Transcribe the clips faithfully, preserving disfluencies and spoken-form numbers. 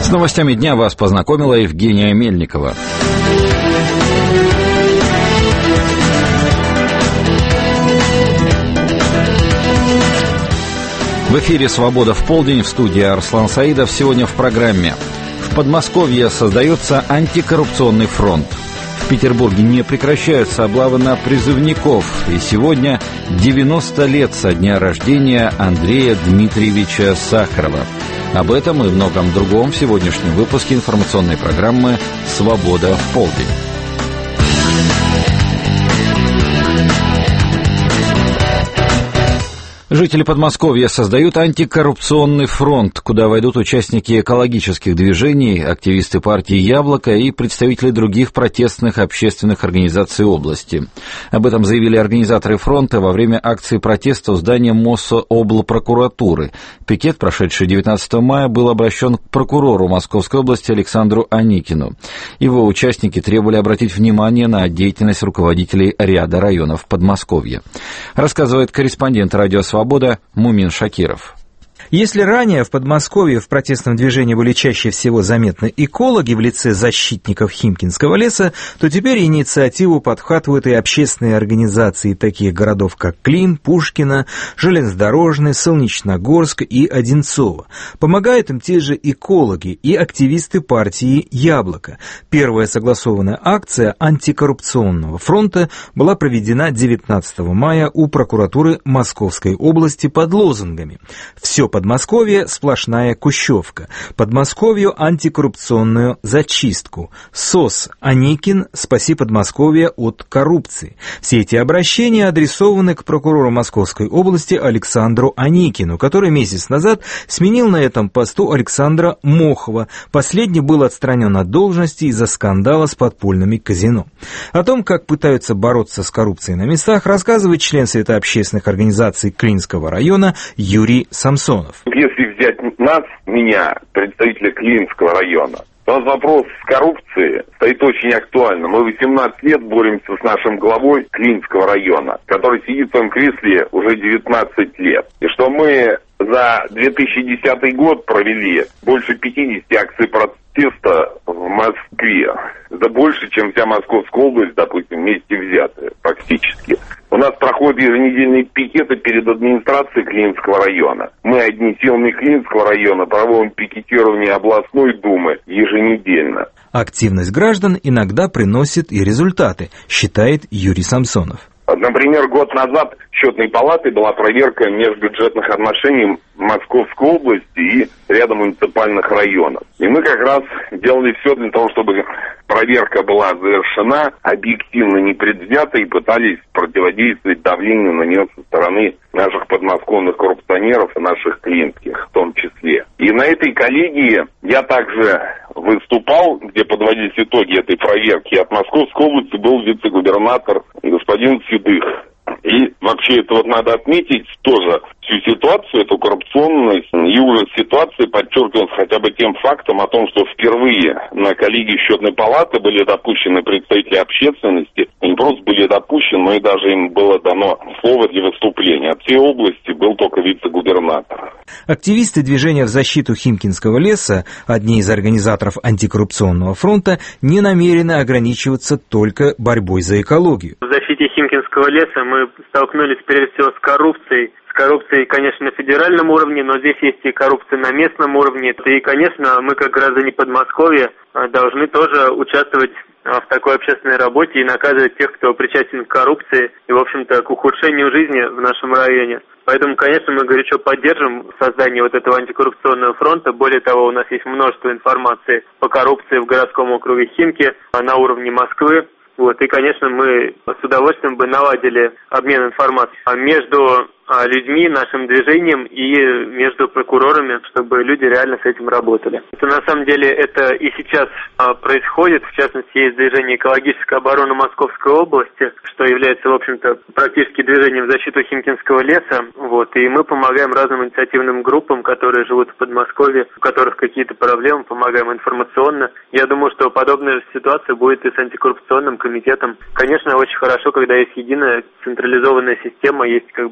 С новостями дня вас познакомила Евгения Мельникова. В эфире «Свобода в полдень», в студии Арслан Саидов. Сегодня в программе. В Подмосковье создается антикоррупционный фронт. В Петербурге не прекращаются облавы на призывников. И сегодня девяносто лет со дня рождения Андрея Дмитриевича Сахарова. Об этом и многом другом в сегодняшнем выпуске информационной программы «Свобода в полдень». Жители Подмосковья создают антикоррупционный фронт, куда войдут участники экологических движений, активисты партии «Яблоко» и представители других протестных общественных организаций области. Об этом заявили организаторы фронта во время акции протеста у здания Мособлпрокуратуры. Пикет, прошедший девятнадцатого мая, был обращен к прокурору Московской области Александру Аникину. Его участники требовали обратить внимание на деятельность руководителей ряда районов Подмосковья. Рассказывает корреспондент радио «Свобода» Мумин Шакиров. Если ранее в Подмосковье в протестном движении были чаще всего заметны экологи в лице защитников Химкинского леса, то теперь инициативу подхватывают и общественные организации таких городов, как Клин, Пушкино, Железнодорожный, Солнечногорск и Одинцово. Помогают им те же экологи и активисты партии «Яблоко». Первая согласованная акция антикоррупционного фронта была проведена девятнадцатого мая у прокуратуры Московской области под лозунгами «Все Подмосковье – сплошная кущевка. Подмосковью антикоррупционную зачистку. СОС Аникин, спаси Подмосковье от коррупции». Все эти обращения адресованы к прокурору Московской области Александру Аникину, который месяц назад сменил на этом посту Александра Мохова. Последний был отстранен от должности из-за скандала с подпольными казино. О том, как пытаются бороться с коррупцией на местах, рассказывает член Совета общественных организаций Клинского района Юрий Самсонов. Если взять нас, меня, представителя Клинского района, то у нас вопрос с коррупцией стоит очень актуально. Мы восемнадцать лет боремся с нашим главой Клинского района, который сидит в своем кресле уже девятнадцать лет. И что мы за две тысячи десятый год провели больше пятьдесят акций протеста в Москве. Это больше, чем вся Московская область, допустим, вместе взятая фактически. У нас проходят еженедельные пикеты перед администрацией Клинского района. Мы одни силами Клинского района проводим пикетирование областной думы еженедельно. Активность граждан иногда приносит и результаты, считает Юрий Самсонов. Например, год назад Счетной палатой была проверка межбюджетных отношений Московской области и ряда муниципальных районов. И мы как раз делали все для того, чтобы проверка была завершена, объективно непредвзято, и пытались противодействовать давлению на нее со стороны наших подмосковных коррупционеров и наших клинских в том числе. И на этой коллегии я также выступал, где подводились итоги этой проверки. От Московской области был вице-губернатор господин Седых. И вообще это вот надо отметить тоже всю ситуацию, эту коррупционность и ужас ситуации подчеркивался хотя бы тем фактом о том, что впервые на коллегии Счетной палаты были допущены представители общественности. Не просто были допущены, но и даже им было дано слово для выступления. От всей области был только вице-губернатор. Активисты движения в защиту Химкинского леса, одни из организаторов антикоррупционного фронта, не намерены ограничиваться только борьбой за экологию. В защите Химкинского леса мы столкнулись прежде всего с коррупцией. С коррупцией, конечно, на федеральном уровне, но здесь есть и коррупция на местном уровне. И, конечно, мы, как граждане Подмосковья, должны тоже участвовать в такой общественной работе и наказывать тех, кто причастен к коррупции и, в общем-то, к ухудшению жизни в нашем районе. Поэтому, конечно, мы горячо поддержим создание вот этого антикоррупционного фронта. Более того, у нас есть множество информации по коррупции в городском округе Химки, на уровне Москвы. Вот, и, конечно, мы с удовольствием бы наладили обмен информацией между людьми, нашим движением и между прокурорами, чтобы люди реально с этим работали. Это, на самом деле, это и сейчас а, происходит. В частности, есть движение «Экологическая оборона Московской области», что является, в общем-то, практически движением в защиту Химкинского леса. Вот, и мы помогаем разным инициативным группам, которые живут в Подмосковье, у которых какие-то проблемы, помогаем информационно. Я думаю, что подобная же ситуация будет и с антикоррупционным комитетом. Конечно, очень хорошо, когда есть единая централизованная система, есть как бы возможность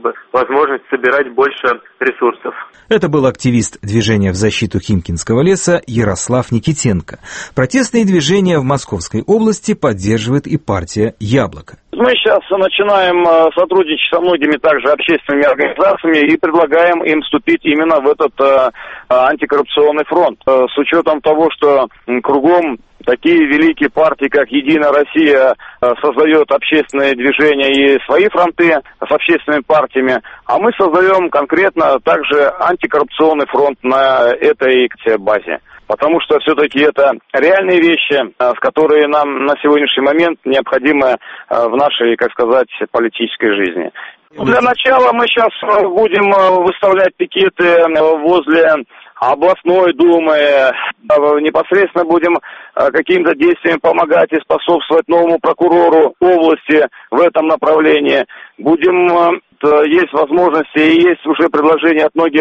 возможность собирать больше ресурсов. Это был активист движения в защиту Химкинского леса Ярослав Никитенко. Протестные движения в Московской области поддерживает и партия «Яблоко». Мы сейчас начинаем сотрудничать со многими также общественными организациями и предлагаем им вступить именно в этот э, антикоррупционный фронт. Э, с учетом того, что кругом такие великие партии, как «Единая Россия», создает общественные движения и свои фронты с общественными партиями, а мы создаем конкретно также антикоррупционный фронт на этой базе. Потому что все-таки это реальные вещи, с которыми нам на сегодняшний момент необходимы в нашей, как сказать, политической жизни. Для начала мы сейчас будем выставлять пикеты возле областной думы, непосредственно будем какими-то действиями помогать и способствовать новому прокурору области в этом направлении. Будем, есть возможности и есть уже предложения от многих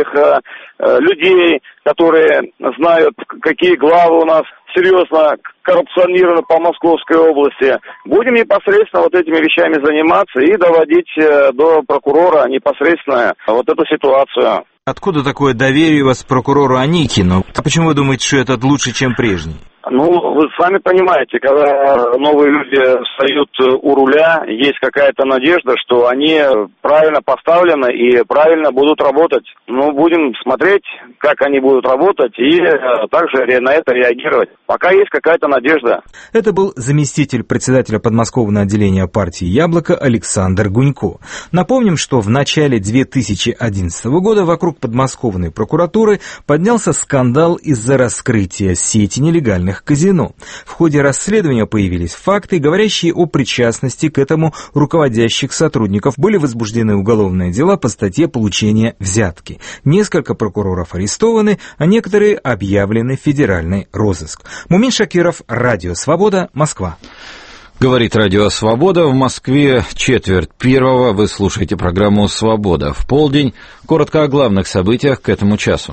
людей, которые знают, какие главы у нас серьезно коррупционированы по Московской области. Будем непосредственно вот этими вещами заниматься и доводить до прокурора непосредственно вот эту ситуацию. Откуда такое доверие у вас к прокурору Аникину? А почему вы думаете, что этот лучше, чем прежний? Ну, вы сами понимаете, когда новые люди встают у руля, есть какая-то надежда, что они правильно поставлены и правильно будут работать. Ну, будем смотреть, как они будут работать, и также на это реагировать. Пока есть какая-то надежда. Это был заместитель председателя подмосковного отделения партии «Яблоко» Александр Гунько. Напомним, что в начале две тысячи одиннадцатого года вокруг подмосковной прокуратуры поднялся скандал из-за раскрытия сети нелегальных казино. В ходе расследования появились факты, говорящие о причастности к этому руководящих сотрудников. Были возбуждены уголовные дела по статье получения взятки. Несколько прокуроров арестованы, а некоторые объявлены в федеральный розыск. Мумин Шакиров, Радио Свобода, Москва. Говорит Радио Свобода. В Москве четверть первого. Вы слушаете программу «Свобода». В полдень. Коротко о главных событиях к этому часу.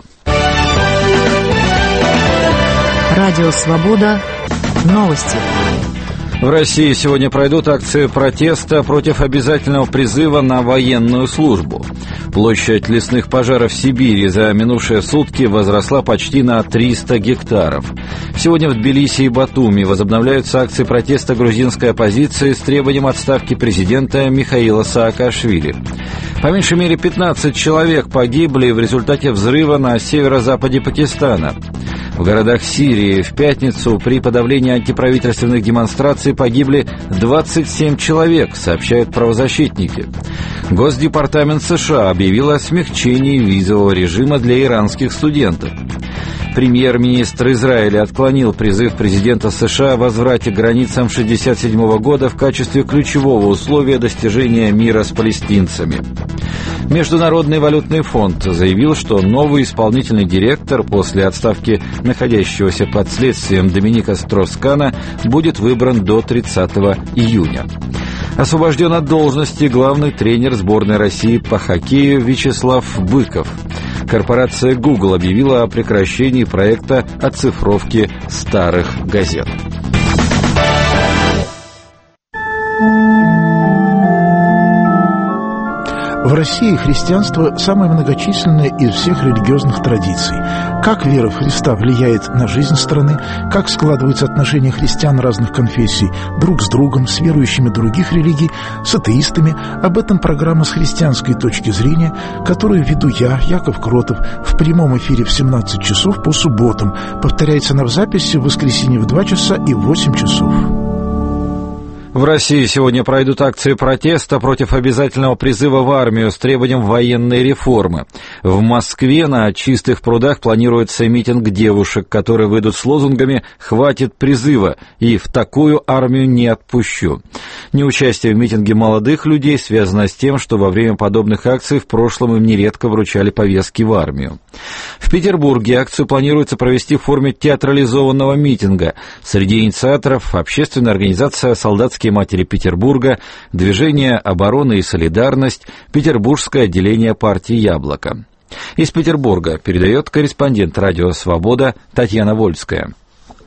Радио «Свобода». Новости. В России сегодня пройдут акции протеста против обязательного призыва на военную службу. Площадь лесных пожаров в Сибири за минувшие сутки возросла почти на триста гектаров. Сегодня в Тбилиси и Батуми возобновляются акции протеста грузинской оппозиции с требованием отставки президента Михаила Саакашвили. По меньшей мере пятнадцать человек погибли в результате взрыва на северо-западе Пакистана. В городах Сирии в пятницу при подавлении антиправительственных демонстраций погибли двадцать семь человек, сообщают правозащитники. Госдепартамент США объявил о смягчении визового режима для иранских студентов. Премьер-министр Израиля отклонил призыв президента США о возврате к границам шестьдесят седьмого года в качестве ключевого условия достижения мира с палестинцами. Международный валютный фонд заявил, что новый исполнительный директор после отставки находящегося под следствием Доминика Строс-Кана будет выбран до тридцатого июня. Освобожден от должности главный тренер сборной России по хоккею Вячеслав Быков. Корпорация Google объявила о прекращении проекта оцифровки старых газет. В России христианство самое многочисленное из всех религиозных традиций. Как вера в Христа влияет на жизнь страны, как складываются отношения христиан разных конфессий друг с другом, с верующими других религий, с атеистами. Об этом программа «С христианской точки зрения», которую веду я, Яков Кротов, в прямом эфире в семнадцать часов по субботам. Повторяется она в записи в воскресенье в два часа и в восемь часов. В России сегодня пройдут акции протеста против обязательного призыва в армию с требованием военной реформы. В Москве на Чистых прудах планируется митинг девушек, которые выйдут с лозунгами «Хватит призыва» и «В такую армию не отпущу». Неучастие в митинге молодых людей связано с тем, что во время подобных акций в прошлом им нередко вручали повестки в армию. В Петербурге акцию планируется провести в форме театрализованного митинга. Среди инициаторов общественная организация «Солдатские матери Петербурга», Движение обороны и солидарность, Петербургское отделение партии «Яблоко». Из Петербурга передает корреспондент «Радио Свобода» Татьяна Вольская.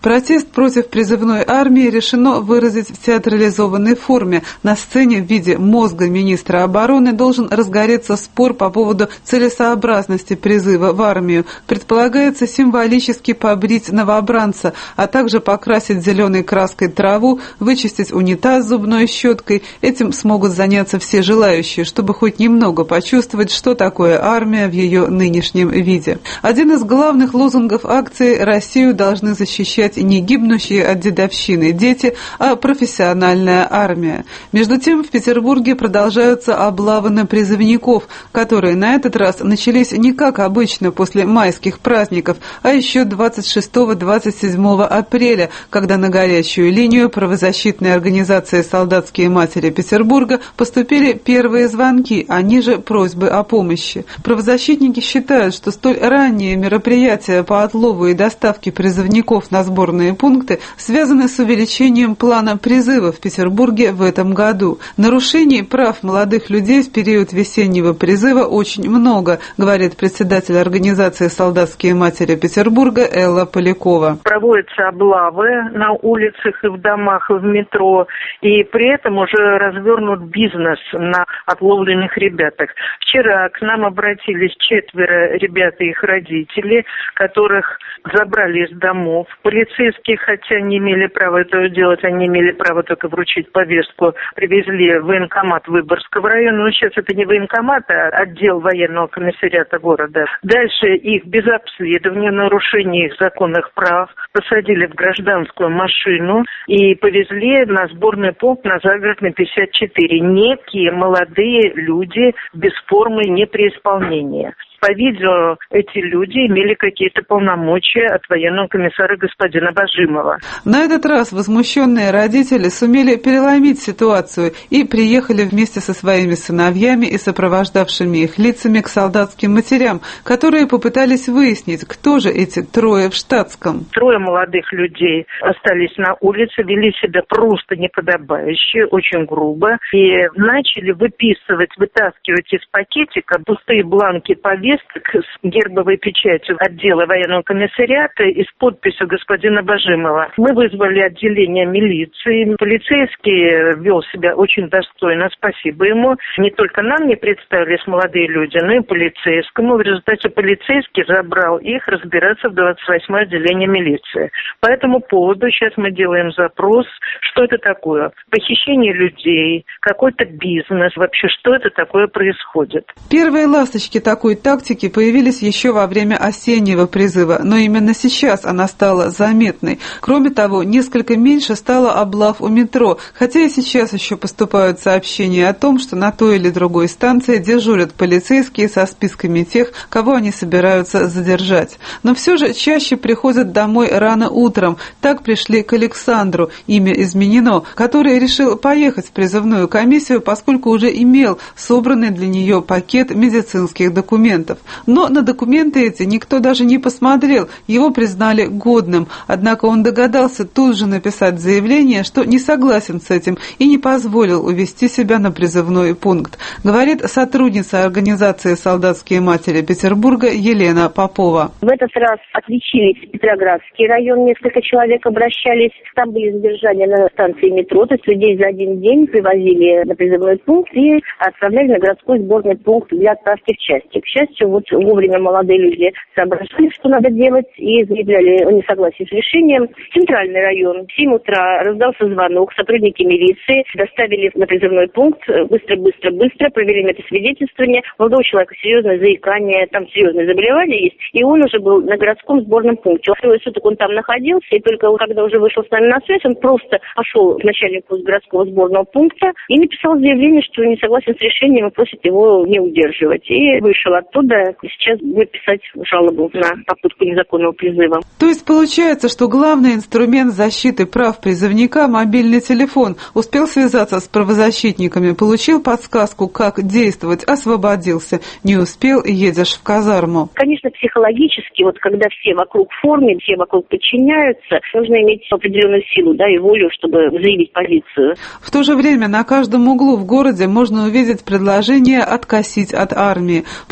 Протест против призывной армии решено выразить в театрализованной форме. На сцене в виде мозга министра обороны должен разгореться спор по поводу целесообразности призыва в армию. Предполагается символически побрить новобранца, а также покрасить зеленой краской траву, вычистить унитаз зубной щеткой. Этим смогут заняться все желающие, чтобы хоть немного почувствовать, что такое армия в ее нынешнем виде. Один из главных лозунгов акции «Россию должны защищать не гибнущие от дедовщины дети, а профессиональная армия». Между тем, в Петербурге продолжаются облавы на призывников, которые на этот раз начались не как обычно после майских праздников, а еще двадцать шестого — двадцать седьмого апреля, когда на горячую линию правозащитной организации «Солдатские матери Петербурга» поступили первые звонки, а ниже просьбы о помощи. Правозащитники считают, что столь ранние мероприятия по отлову и доставке призывников на сборные пункты связаны с увеличением плана призыва в Петербурге в этом году. Нарушений прав молодых людей в период весеннего призыва очень много, говорит председатель организации «Солдатские матери Петербурга» Элла Полякова. Проводятся облавы на улицах и в домах, и в метро, и при этом уже развернут бизнес на отловленных ребятах. Вчера к нам обратились четверо ребят и их родители, которых забрали из домов. Полицейские, хотя не имели права этого делать, они имели право только вручить повестку, привезли в военкомат Выборгского района. Но сейчас это не военкомат, а отдел военного комиссариата города. Дальше их без обследования, нарушения их законных прав посадили в гражданскую машину и повезли на сборный пункт на Загородной пятьдесят четыре. Некие молодые люди без формы, не при исполнении. По видео эти люди имели какие-то полномочия от военного комиссара господина Бажимова. На этот раз возмущенные родители сумели переломить ситуацию и приехали вместе со своими сыновьями и сопровождавшими их лицами к солдатским матерям, которые попытались выяснить, кто же эти трое в штатском. Трое молодых людей остались на улице, вели себя просто неподобающе, очень грубо, и начали выписывать, вытаскивать из пакетика пустые бланки повесток с гербовой печатью отдела военного комиссариата и с подписью господина Бажимова. Мы вызвали отделение милиции. Полицейский вел себя очень достойно, спасибо ему. Не только нам не представились молодые люди, но и полицейскому. В результате полицейский забрал их разбираться в двадцать восьмое отделение милиции. По этому поводу сейчас мы делаем запрос, что это такое. Похищение людей, какой-то бизнес, вообще что это такое происходит. Первые ласточки такой тактики появились еще во время осеннего призыва, но именно сейчас она стала заметной. Кроме того, несколько меньше стало облав у метро, хотя и сейчас еще поступают сообщения о том, что на той или другой станции дежурят полицейские со списками тех, кого они собираются задержать. Но все же чаще приходят домой рано утром. Так пришли к Александру, имя изменено, который решил поехать в призывную комиссию, поскольку уже имел собранный для нее пакет медицинских документов. Но на документы эти никто даже не посмотрел, его признали годным. Однако он догадался тут же написать заявление, что не согласен с этим и не позволил увезти себя на призывной пункт, говорит сотрудница организации «Солдатские матери Петербурга» Елена Попова. В этот раз отличились Петроградский район, несколько человек обращались, там были задержания на станции метро, то есть людей за один день привозили на призывной пункт и отправляли на городской сборный пункт для отправки в части. К счастью, вот вовремя молодые люди соображали, что надо делать, и заявляли о несогласии с решением. Центральный район. В семь утра раздался звонок, сотрудники милиции доставили на призывной пункт, быстро-быстро-быстро провели медосвидетельствование. Молодого человека серьезное заикание, там серьезные заболевания есть, и он уже был на городском сборном пункте. Трое суток он там находился, и только когда уже вышел с нами на связь, он просто пошел к начальнику городского сборного пункта и написал заявление, что не согласен с решением и просит его не удерживать. И вышел оттуда, и сейчас будет писать жалобу на попытку незаконного призыва. То есть получается, что главный инструмент защиты прав призывника – мобильный телефон. Успел связаться с правозащитниками, получил подсказку, как действовать, освободился. Не успел, едешь в казарму. Конечно, психологически, вот когда все вокруг в форме, все вокруг подчиняются, нужно иметь определенную силу, да, и волю, чтобы заявить позицию. В то же время на каждом углу в городе можно увидеть предложение откосить от армии. По словам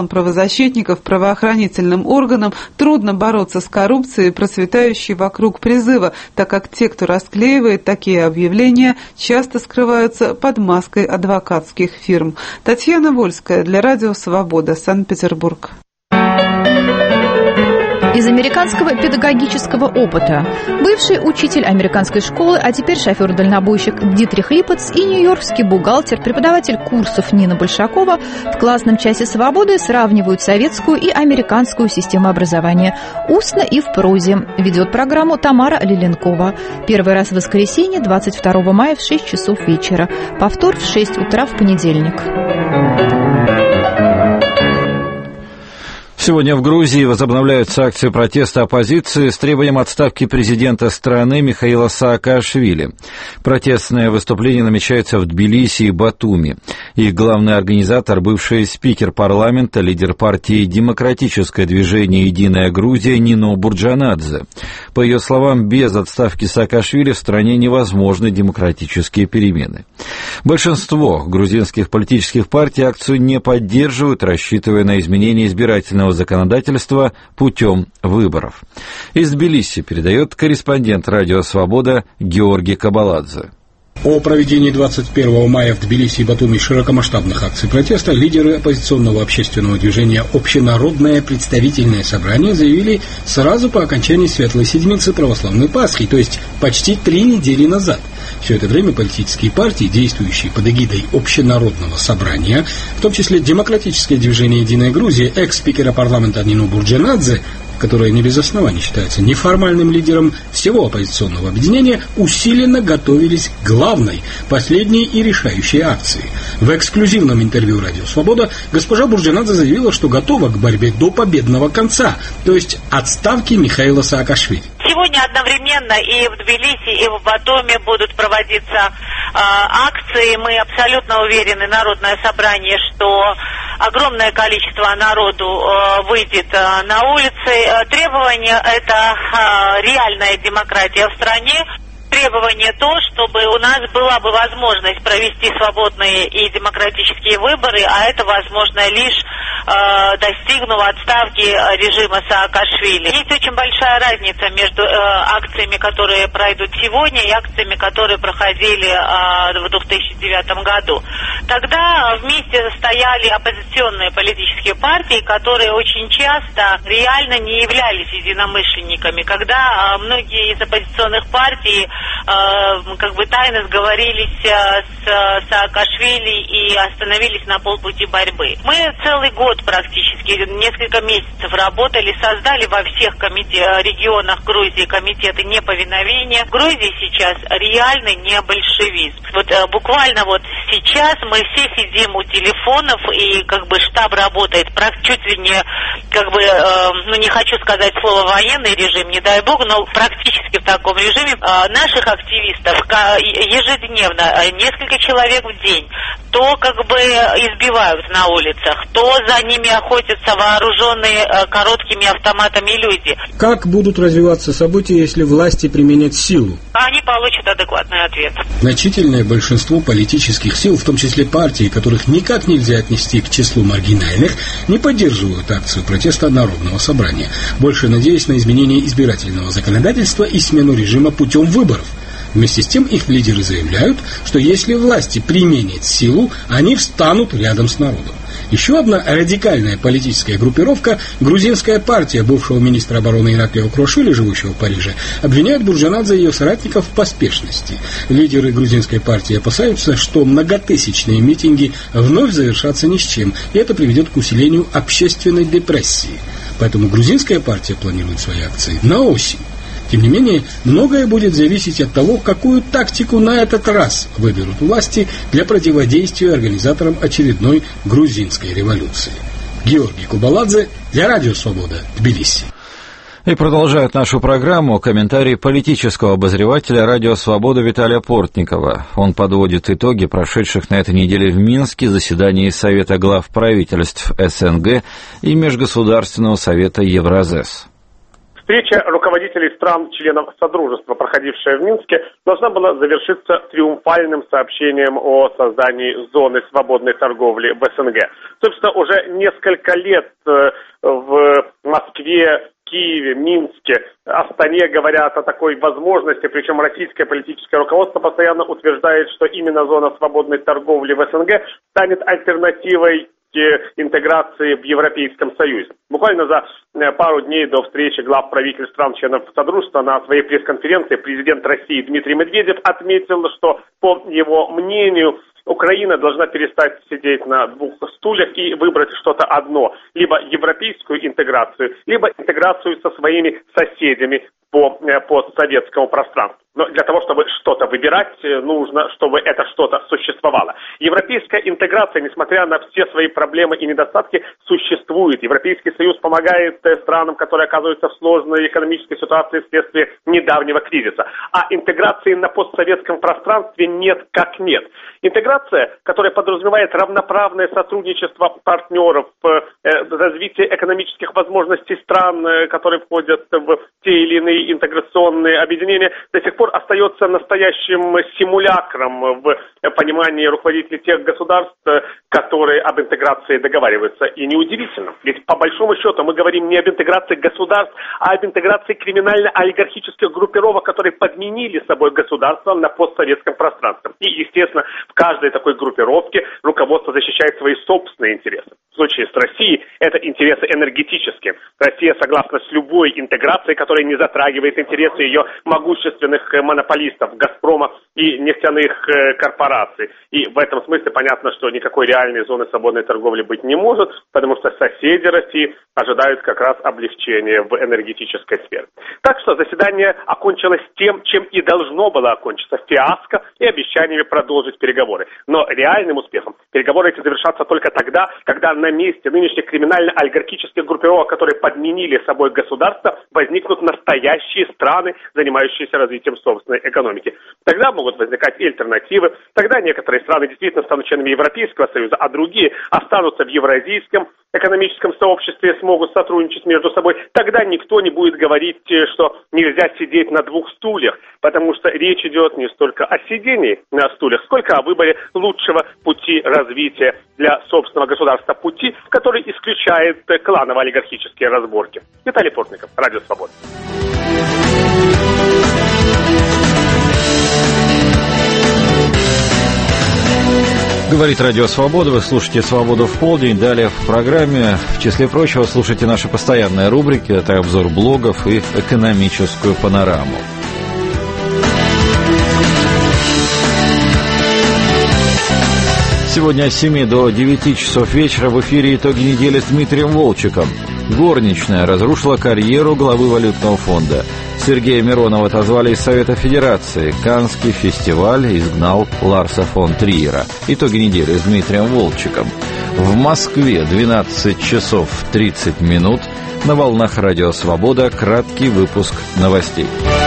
словам правозащитников, правоохранительным органам трудно бороться с коррупцией, процветающей вокруг призыва, так как те, кто расклеивает такие объявления, часто скрываются под маской адвокатских фирм. Татьяна Вольская для Радио Свобода, Санкт-Петербург. Из американского педагогического опыта. Бывший учитель американской школы, а теперь шофер-дальнобойщик Дитрих Липпец и нью-йоркский бухгалтер, преподаватель курсов Нина Большакова в классном часе «Свободы» сравнивают советскую и американскую систему образования устно и в прозе. Ведет программу Тамара Лиленкова. Первый раз в воскресенье, двадцать второго мая в шесть часов вечера. Повтор в шесть утра в понедельник. Сегодня в Грузии возобновляются акции протеста оппозиции с требованием отставки президента страны Михаила Саакашвили. Протестное выступление намечается в Тбилиси и Батуми. Их главный организатор, бывший спикер парламента, лидер партии «Демократическое движение «Единая Грузия» Нино Бурджанадзе. По ее словам, без отставки Саакашвили в стране невозможны демократические перемены. Большинство грузинских политических партий акцию не поддерживают, рассчитывая на изменение избирательного законодательства путем выборов. Из Тбилиси передает корреспондент «Радио Свобода» Георгий Кабаладзе. О проведении двадцать первого мая в Тбилиси и Батуми широкомасштабных акций протеста лидеры оппозиционного общественного движения «Общенародное представительное собрание» заявили сразу по окончании Светлой Седмицы православной Пасхи, то есть почти три недели назад. Все это время политические партии, действующие под эгидой Общенародного собрания, в том числе Демократическое движение «Единая Грузия», экс-спикера парламента Нино Бурджанадзе, которая не без оснований считается неформальным лидером всего оппозиционного объединения, усиленно готовились к главной, последней и решающей акции. В эксклюзивном интервью «Радио Свобода» госпожа Бурджанадзе заявила, что готова к борьбе до победного конца, то есть отставки Михаила Саакашвили. Сегодня одновременно и в Тбилиси, и в Батуми будут проводиться э, акции. Мы абсолютно уверены, Народное собрание, что огромное количество народу э, выйдет э, на улицы. Э, требование – это э, реальная демократия в стране. Требование то, чтобы у нас была бы возможность провести свободные и демократические выборы, а это возможно лишь э, достигнув отставки режима Саакашвили. Есть очень большая разница между э, акциями, которые пройдут сегодня, и акциями, которые проходили э, в две тысячи девятом году. Тогда вместе стояли оппозиционные политические партии, которые очень часто реально не являлись единомышленниками. Когда э, многие из оппозиционных партий как бы тайно сговорились с Саакашвили и остановились на полпути борьбы. Мы целый год практически, несколько месяцев работали, создали во всех комите- регионах Грузии комитеты неповиновения. В Грузии сейчас реальный необольшевизм. Вот буквально вот сейчас мы все сидим у телефонов, и как бы штаб работает чуть ли не, как бы, ну не хочу сказать слово военный режим, не дай бог, но практически в таком режиме. Наших активистов ежедневно, несколько человек в день, то как бы избивают на улицах, то за ними охотятся вооруженные короткими автоматами люди. Как будут развиваться события, если власти применят силу? Они получат адекватный ответ. Значительное большинство политических сил, в том числе партий, которых никак нельзя отнести к числу маргинальных, не поддерживают акцию протеста Народного собрания, больше надеясь на изменение избирательного законодательства и смену режима путем выборов. Вместе с тем их лидеры заявляют, что если власти применят силу, они встанут рядом с народом. Еще одна радикальная политическая группировка, грузинская партия бывшего министра обороны Ираклия Укрошвили, живущего в Париже, обвиняет Бурджанадзе и ее соратников в поспешности. Лидеры грузинской партии опасаются, что многотысячные митинги вновь завершатся ни с чем, и это приведет к усилению общественной депрессии. Поэтому грузинская партия планирует свои акции на осень. Тем не менее, многое будет зависеть от того, какую тактику на этот раз выберут власти для противодействия организаторам очередной грузинской революции. Георгий Кабаладзе для Радио Свобода, Тбилиси. И продолжает нашу программу комментарий политического обозревателя «Радио Свобода» Виталия Портникова. Он подводит итоги прошедших на этой неделе в Минске заседаний Совета глав правительств СНГ и Межгосударственного совета Евразес. Встреча руководителей стран-членов Содружества, проходившая в Минске, должна была завершиться триумфальным сообщением о создании зоны свободной торговли в СНГ. Собственно, уже несколько лет в Москве, Киеве, Минске, Астане говорят о такой возможности, причем российское политическое руководство постоянно утверждает, что именно зона свободной торговли в СНГ станет альтернативой интеграции в Европейском Союзе. Буквально за пару дней до встречи глав правительств стран-членов Содружества на своей пресс-конференции президент России Дмитрий Медведев отметил, что, по его мнению, Украина должна перестать сидеть на двух стульях и выбрать что-то одно. Либо европейскую интеграцию, либо интеграцию со своими соседями по постсоветскому пространству. Но для того, чтобы что-то выбирать, нужно, чтобы это что-то существовало. Европейская интеграция, несмотря на все свои проблемы и недостатки, существует. Европейский Союз помогает странам, которые оказываются в сложной экономической ситуации вследствие недавнего кризиса. А интеграции на постсоветском пространстве нет как нет. Интеграция, которая подразумевает равноправное сотрудничество партнеров, развитие экономических возможностей стран, которые входят в те или иные интеграционные объединения, до сих пор остается настоящим симулякром в понимании руководителей тех государств, которые об интеграции договариваются. И неудивительно, ведь по большому счету мы говорим не об интеграции государств, а об интеграции криминально-олигархических группировок, которые подменили собой государство на постсоветском пространстве. И, естественно, в каждой такой группировке руководство защищает свои собственные интересы. В случае с Россией это интересы энергетические. Россия согласна с любой интеграцией, которая не затрагивает интересы ее могущественных монополистов «Газпрома» и нефтяных корпораций. И в этом смысле понятно, что никакой реальной зоны свободной торговли быть не может, потому что соседи России ожидают как раз облегчения в энергетической сфере. Так что заседание окончилось тем, чем и должно было окончиться – фиаско и обещаниями продолжить переговоры. Но реальным успехом переговоры эти завершатся только тогда, когда на месте нынешних криминально-олигархических группировок, которые подменили собой государство, возникнут настоящие страны, занимающиеся развитием собственной экономики. Тогда могут возникать и альтернативы, тогда некоторые страны действительно станут членами Европейского Союза, а другие останутся в евразийском экономическом сообществе, смогут сотрудничать между собой. Тогда никто не будет говорить, что нельзя сидеть на двух стульях, потому что речь идет не столько о сидении на стульях, сколько о выборе лучшего пути развития для собственного государства, пути, который исключает кланово-олигархические разборки. Виталий Портников, Радио Свобода. Говорит Радио Свобода, вы слушаете «Свободу в полдень». Далее в программе, в числе прочего, слушайте наши постоянные рубрики, это обзор блогов и экономическую панораму. Сегодня с семи до девяти часов вечера в эфире «Итоги недели» с Дмитрием Волчиком. Горничная разрушила карьеру главы валютного фонда. Сергея Миронова отозвали из Совета Федерации. Каннский фестиваль изгнал Ларса фон Триера. Итоги недели с Дмитрием Волчиком. В Москве двенадцать часов тридцать минут. На волнах Радио Свобода краткий выпуск новостей.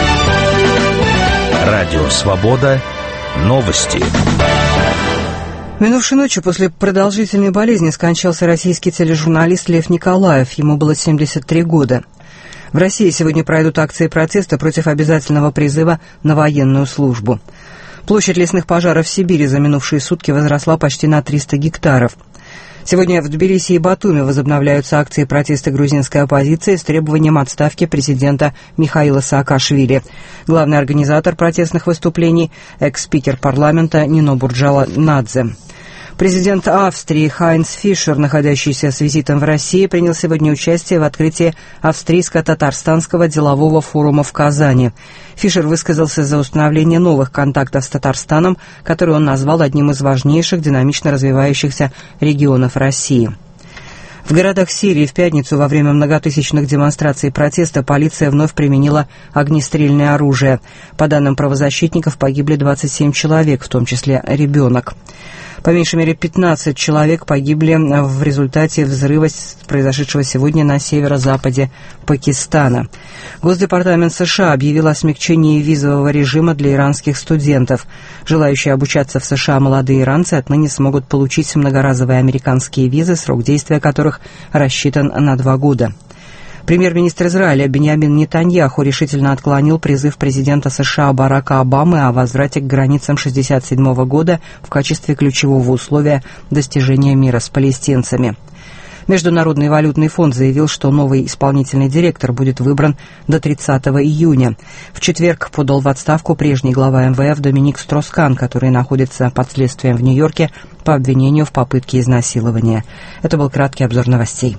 Радио Свобода. Новости. Минувшей ночью после продолжительной болезни скончался российский тележурналист Лев Николаев. Ему было семьдесят три года. В России сегодня пройдут акции протеста против обязательного призыва на военную службу. Площадь лесных пожаров в Сибири за минувшие сутки возросла почти на триста гектаров. Сегодня в Тбилиси и Батуми возобновляются акции протеста грузинской оппозиции с требованием отставки президента Михаила Саакашвили. Главный организатор протестных выступлений – экс-спикер парламента Нино Бурджала-Надзе. Президент Австрии Хайнц Фишер, находящийся с визитом в России, принял сегодня участие в открытии австрийско-татарстанского делового форума в Казани. Фишер высказался за установление новых контактов с Татарстаном, который он назвал одним из важнейших динамично развивающихся регионов России. В городах Сирии в пятницу во время многотысячных демонстраций протеста полиция вновь применила огнестрельное оружие. По данным правозащитников, погибли двадцать семь человек, в том числе ребенок. По меньшей мере пятнадцать человек погибли в результате взрыва, произошедшего сегодня на северо-западе Пакистана. Госдепартамент США объявил о смягчении визового режима для иранских студентов. Желающие обучаться в США молодые иранцы отныне смогут получить многоразовые американские визы, срок действия которых рассчитан на два года. Премьер-министр Израиля Биньямин Нетаньяху решительно отклонил призыв президента США Барака Обамы о возврате к границам шестьдесят седьмого года в качестве ключевого условия достижения мира с палестинцами. Международный валютный фонд заявил, что новый исполнительный директор будет выбран до тридцатого июня. В четверг подал в отставку прежний глава эм вэ эф Доминик Строс-Кан, который находится под следствием в Нью-Йорке по обвинению в попытке изнасилования. Это был краткий обзор новостей.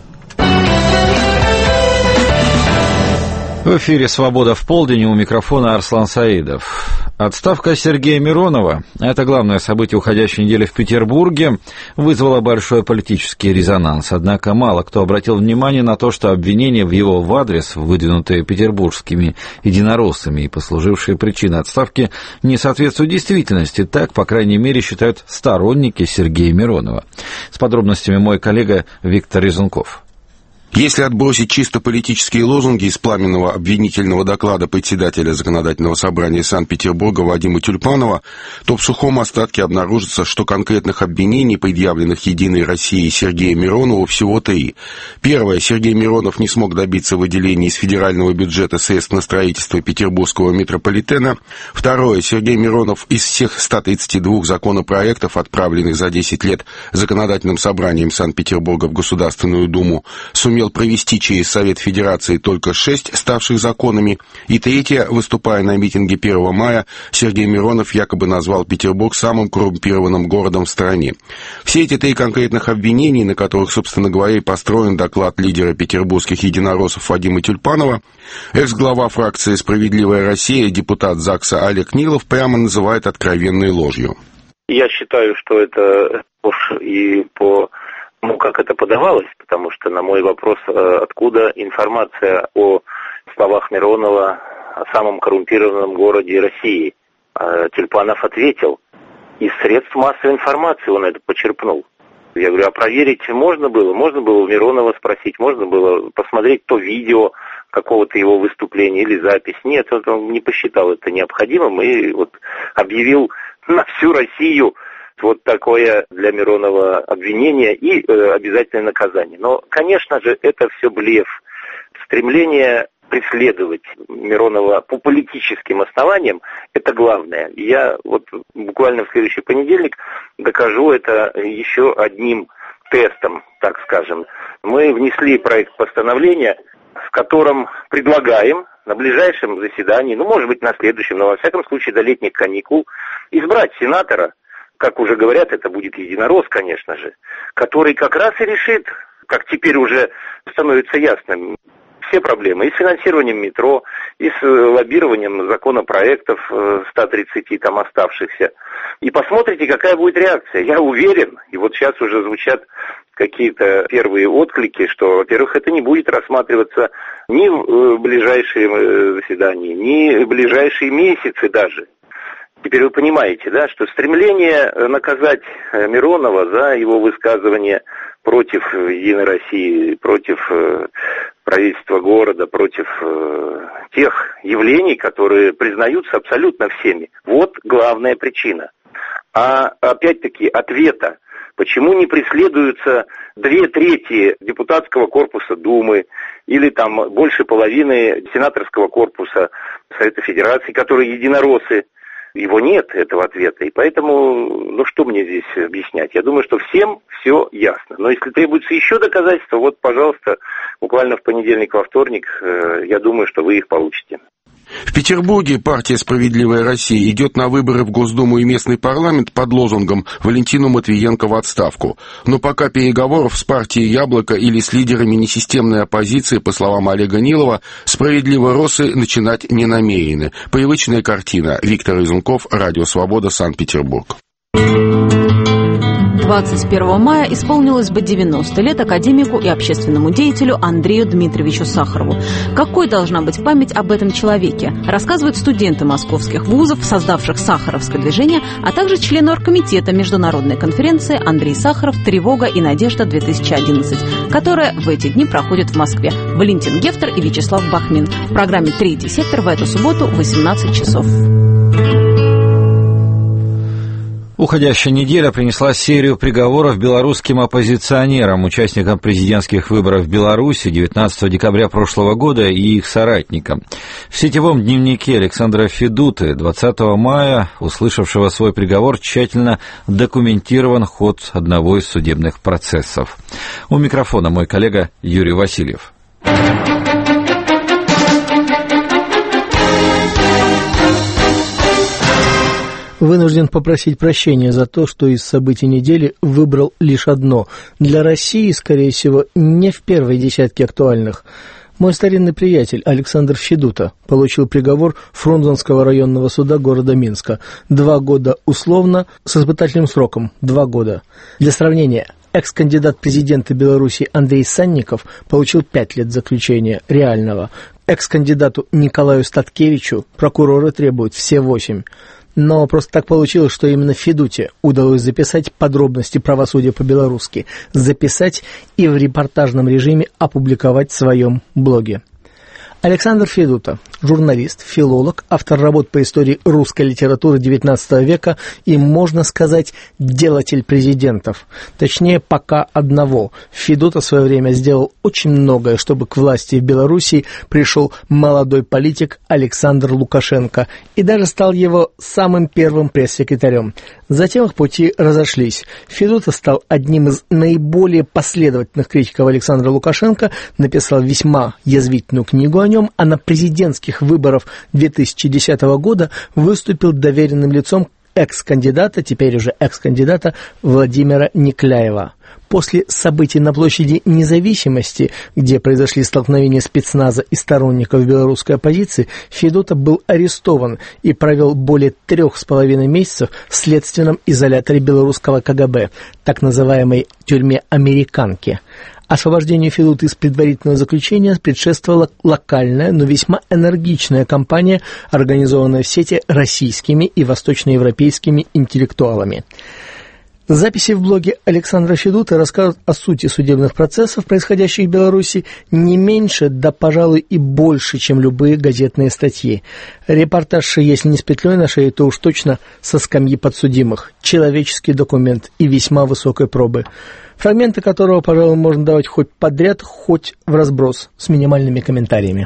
В эфире «Свобода в полдень», у микрофона Арслан Саидов. Отставка Сергея Миронова, это главное событие уходящей недели в Петербурге, вызвало большой политический резонанс. Однако мало кто обратил внимание на то, что обвинения в его в адрес, выдвинутые петербургскими единороссами и послужившие причиной отставки, не соответствуют действительности. Так, по крайней мере, считают сторонники Сергея Миронова. С подробностями мой коллега Виктор Резунков. Если отбросить чисто политические лозунги из пламенного обвинительного доклада председателя Законодательного собрания Санкт-Петербурга Вадима Тюльпанова, то в сухом остатке обнаружится, что конкретных обвинений, предъявленных «Единой Россией» Сергею Миронову, всего три. Первое. Сергей Миронов не смог добиться выделения из федерального бюджета средств на строительство петербургского метрополитена. Второе. Сергей Миронов из всех ста тридцати двух законопроектов, отправленных за десять лет Законодательным собранием Санкт-Петербурга в Государственную Думу, сумел провести через Совет Федерации только шесть, ставших законами. И третье, выступая на митинге первого мая, Сергей Миронов якобы назвал Петербург самым коррумпированным городом в стране. Все эти три конкретных обвинений, на которых, собственно говоря, и построен доклад лидера петербургских единороссов Вадима Тюльпанова, экс-глава фракции «Справедливая Россия», депутат ЗАГСа Олег Нилов прямо называет откровенной ложью. Я считаю, что это ложь и по... Ну, как это подавалось, потому что на мой вопрос, откуда информация о словах Миронова о самом коррумпированном городе России, Тюльпанов ответил, из средств массовой информации он это почерпнул. Я говорю, а проверить можно было? Можно было у Миронова спросить, можно было посмотреть то видео какого-то его выступления или запись. Нет, он не посчитал это необходимым и вот объявил на всю Россию вот такое для Миронова обвинение и э, обязательное наказание. Но, конечно же, это все блеф. Стремление преследовать Миронова по политическим основаниям – это главное. Я вот буквально в следующий понедельник докажу это еще одним тестом, так скажем. Мы внесли проект постановления, в котором предлагаем на ближайшем заседании, ну, может быть, на следующем, но, во всяком случае, до летних каникул, избрать сенатора. Как уже говорят, это будет единорос, конечно же, который как раз и решит, как теперь уже становится ясным, все проблемы и с финансированием метро, и с лоббированием законопроектов ста тридцати там оставшихся. И посмотрите, какая будет реакция. Я уверен, и вот сейчас уже звучат какие-то первые отклики, что, во-первых, это не будет рассматриваться ни в ближайшие заседания, ни в ближайшие месяцы даже. Теперь вы понимаете, да, что стремление наказать Миронова за его высказывание против Единой России, против правительства города, против тех явлений, которые признаются абсолютно всеми. Вот главная причина. А опять-таки ответа, почему не преследуются две трети депутатского корпуса Думы или там больше половины сенаторского корпуса Совета Федерации, которые единороссы, его нет, этого ответа, и поэтому, ну что мне здесь объяснять? Я думаю, что всем все ясно. Но если требуется еще доказательства, вот, пожалуйста, буквально в понедельник, во вторник, э, я думаю, что вы их получите. В Петербурге партия «Справедливая Россия» идет на выборы в Госдуму и местный парламент под лозунгом «Валентину Матвиенко в отставку». Но пока переговоров с партией «Яблоко» или с лидерами несистемной оппозиции, по словам Олега Нилова, «Справедливороссы» начинать не намерены. Привычная картина. Виктор Резунков, Радио Свобода, Санкт-Петербург. двадцать первого мая исполнилось бы девяносто лет академику и общественному деятелю Андрею Дмитриевичу Сахарову. Какой должна быть память об этом человеке, рассказывают студенты московских вузов, создавших Сахаровское движение, а также члены оргкомитета международной конференции «Андрей Сахаров. Тревога и надежда-две тысячи одиннадцать», которая в эти дни проходит в Москве. Валентин Гефтер и Вячеслав Бахмин. В программе «Третий сектор» в эту субботу в восемнадцать часов. Уходящая неделя принесла серию приговоров белорусским оппозиционерам, участникам президентских выборов в Беларуси девятнадцатого декабря прошлого года и их соратникам. В сетевом дневнике Александра Федуты двадцатого мая, услышавшего свой приговор, тщательно документирован ход одного из судебных процессов. У микрофона мой коллега Юрий Васильев. Вынужден попросить прощения за то, что из событий недели выбрал лишь одно. Для России, скорее всего, не в первой десятке актуальных. Мой старинный приятель Александр Федута получил приговор Фрунзенского районного суда города Минска. Два года условно, с испытательным сроком. Два года. Для сравнения, экс-кандидат президента Беларуси Андрей Санников получил пять лет заключения реального. Экс-кандидату Николаю Статкевичу прокуроры требуют все восемь. Но просто так получилось, что именно Федуте удалось записать подробности правосудия по-белорусски, записать и в репортажном режиме опубликовать в своем блоге. Александр Федута – журналист, филолог, автор работ по истории русской литературы девятнадцатого века и, можно сказать, делатель президентов. Точнее, пока одного. Федута в свое время сделал очень многое, чтобы к власти в Белоруссии пришел молодой политик Александр Лукашенко и даже стал его самым первым пресс-секретарем. Затем их пути разошлись. Федута стал одним из наиболее последовательных критиков Александра Лукашенко, написал весьма язвительную книгу о нем, а на президентских выборах две тысячи десятого года выступил доверенным лицом экс-кандидата, теперь уже экс-кандидата Владимира Никляева. После событий на площади Независимости, где произошли столкновения спецназа и сторонников белорусской оппозиции, Федута был арестован и провел более трех с половиной месяцев в следственном изоляторе белорусского ка гэ бэ, так называемой тюрьме «Американки». Освобождению Федуты из предварительного заключения предшествовала локальная, но весьма энергичная кампания, организованная в сети российскими и восточноевропейскими интеллектуалами. Записи в блоге Александра Федуты расскажут о сути судебных процессов, происходящих в Беларуси, не меньше, да, пожалуй, и больше, чем любые газетные статьи. Репортаж, если не с петлей на шее, то уж точно со скамьи подсудимых. Человеческий документ и весьма высокой пробы, фрагменты которого, пожалуй, можно давать хоть подряд, хоть в разброс, с минимальными комментариями.